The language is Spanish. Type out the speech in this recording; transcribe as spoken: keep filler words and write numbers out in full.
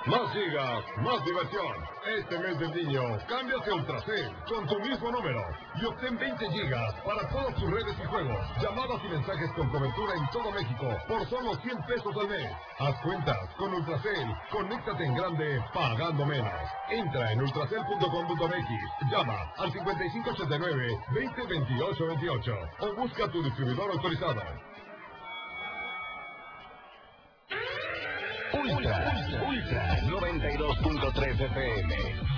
Más gigas, más diversión. Este mes del niño, cámbiate a Ultracel con tu mismo número y obtén veinte gigas para todas tus redes y juegos, llamadas y mensajes con cobertura en todo México por solo cien pesos al mes. Haz cuentas con Ultracel, conéctate en grande pagando menos. Entra en ultracel punto com punto m x, llama al cincuenta y cinco ochenta y nueve, veinte veintiocho veintiocho o busca tu distribuidor autorizado. Ultra, Ultra noventa y dos punto tres F M.